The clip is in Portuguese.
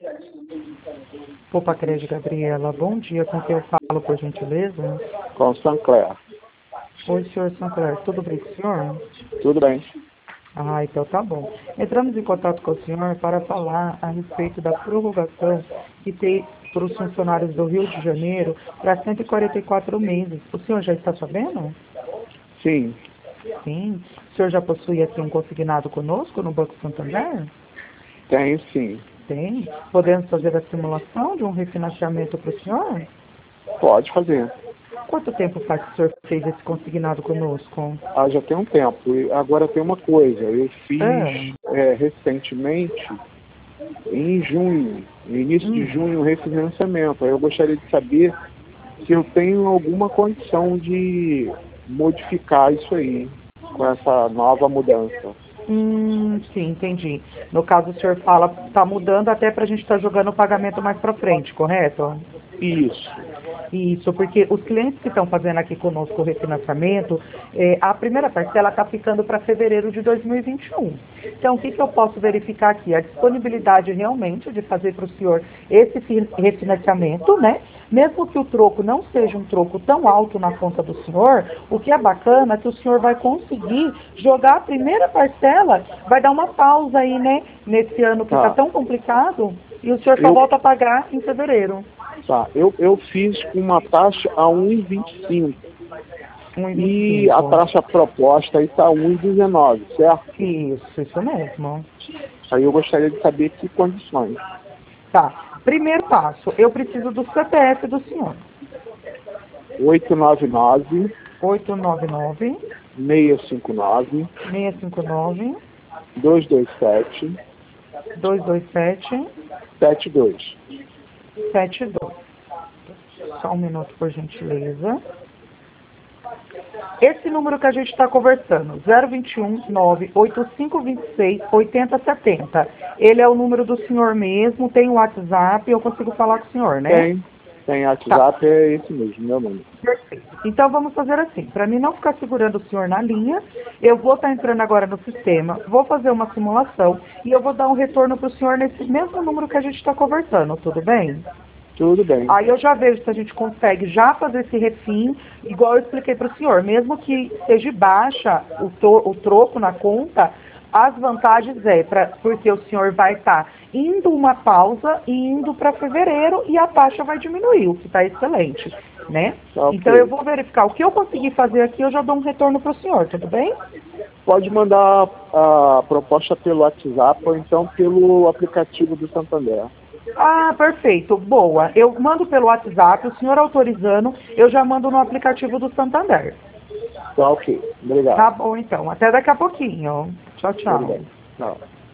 Popacred, Gabriela, bom dia, com quem eu falo, por gentileza? Com o Sancler. Oi, senhor Sancler, tudo bem com o senhor? Tudo bem. Ah, então tá bom. Entramos em contato com o senhor para falar a respeito da prorrogação que tem para os funcionários do Rio de Janeiro para 144 meses. O senhor já está sabendo? Sim, Sim. O senhor já possui aqui um consignado conosco no Banco Santander? tenho sim. Tem. Podemos fazer a simulação de um refinanciamento para o senhor? Pode fazer. Quanto tempo faz que o senhor fez esse consignado conosco? Ah, já tem um tempo. E agora tem uma coisa. Eu fiz Ah, recentemente, em junho, no início de hum. junho, um refinanciamento. Aí eu gostaria de saber se eu tenho alguma condição de modificar isso aí, com essa nova mudança. Sim, entendi. No caso, o senhor fala, está mudando até para a gente estar jogando o pagamento mais para frente, correto? Isso. Isso, porque os clientes que estão fazendo aqui conosco o refinanciamento, a primeira parcela está ficando para fevereiro de 2021. Então, o que eu posso verificar aqui? A disponibilidade realmente de fazer para o senhor esse refinanciamento, né? Mesmo que o troco não seja um troco tão alto na conta do senhor, o que é bacana é que o senhor vai conseguir jogar a primeira parcela, vai dar uma pausa aí, né? Nesse ano que está Tá. tão complicado, e o senhor só Eu, volta a pagar em fevereiro. tá. Eu fiz com uma taxa a 1,25 e a 1,25. taxa proposta aí está 1,19, certo? Isso mesmo. Aí eu gostaria de saber que condições. Tá. Primeiro passo, eu preciso do CPF do senhor. 899 899 659 659 227 227 72. 72. Só um minuto, por gentileza. Esse número que a gente está conversando, 021 98526 8070. Ele é o número do senhor mesmo, tem o WhatsApp, eu consigo falar com o senhor, né? Tem Tá. WhatsApp, é esse mesmo, meu número. Perfeito. Então vamos fazer assim, para mim não ficar segurando o senhor na linha, eu vou estar entrando agora no sistema, vou fazer uma simulação e eu vou dar um retorno para o senhor nesse mesmo número que a gente está conversando, tudo bem? Tudo bem. Aí eu já vejo se a gente consegue já fazer esse refim, igual eu expliquei para o senhor, mesmo que seja baixa o troco na conta, as vantagens porque o senhor vai estar indo uma pausa e indo para fevereiro e a taxa vai diminuir, o que está excelente, né? Ok. Então eu vou verificar o que eu conseguir fazer aqui, eu já dou um retorno para o senhor, tudo bem? Pode mandar a proposta pelo WhatsApp ou então pelo aplicativo do Santander. Ah, perfeito, boa. Eu mando pelo WhatsApp, o senhor autorizando, eu já mando no aplicativo do Santander. Tá ok. Obrigado. Tá bom, então. Até daqui a pouquinho. Tchau, Tudo tchau. bem. Tchau.